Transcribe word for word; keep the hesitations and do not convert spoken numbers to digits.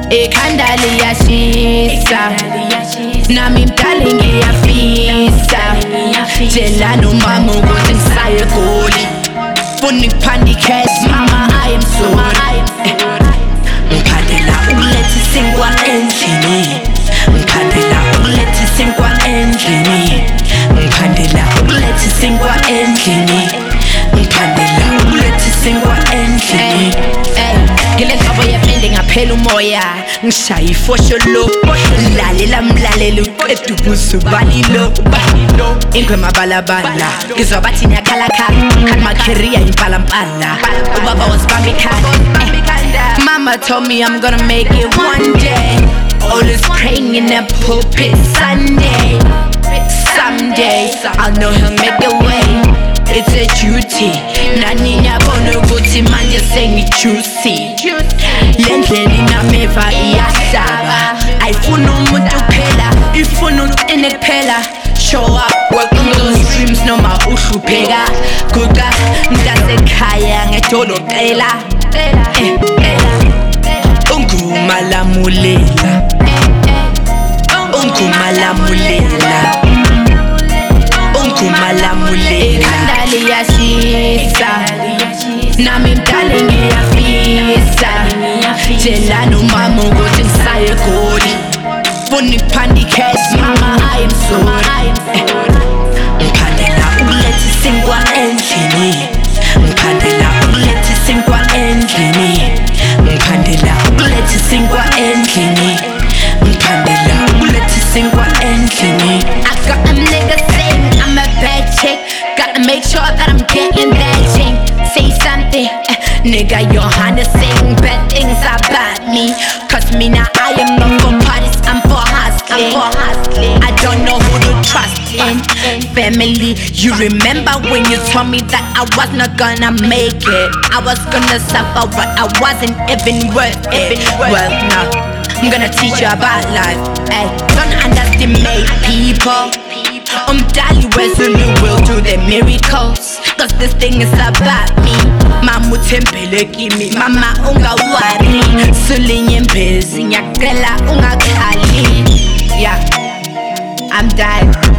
Ikhanda liyashisa nami mdali ngiyafisa tshela nomama ukuthi ngisaye eGoli funa ikuphanda icash mama I am sorry ngikhandela ukuletha isinkwa endlini ngikhandela ukuletha isinkwa endlini ngikhandela ukuletha isinkwa endlini ngikhandela ukuletha isinkwa endlini ngilenhlobo yemende ngaphela umoya ngishaya ifosho lo lalela mlaleli uqeda ubuso balilo ingwema balabala ngizwa bathi nyakhalakhala khani my career impala mpala ubaba wasibamba ikhanda mama told me I'm gonna make it one day always praying in the pulpit Sunday someday I'll know he'll make a way it's a duty nani nyabona ukuthi manje sengijuicy lendlela inameva iyahlaba ayifuna umuntu kuphela ifuna uqine kuphela show up work on those dreams noma uhlupheka guqa mntasekhaya ngedolobhela ungumalamulela ungumalamulela ungumalamulela liyashisa nami mdali ngiyafisa tshela nomama ukuthi ngisaye eGoli funa ikuphanda icash mama I am sorry ngikhandela ukuletha isinkwa endlini ngikhandela ukuletha isinkwa endlini ngikhandela ukuletha isinkwa endlini ngikhandela ukuletha isinkwa endlini I got a nigga saying I'm a bad chick gotta make sure that I'm getting that chick say something uh, nigga Johanna saying bad things about me cause me now I am not for parties I'm for hustling I don't know who to trust in family you remember when you told me that I was not gonna make it I was gonna suffer but I wasn't even worth it well now I'm gonna teach you about life ay, don't underestimate people umdali wezulu will do the miracles cause this thing is about me mama uthembele kimi mama ungawari sulinye mbezi ngiyacela ungakhali yeah I'm dying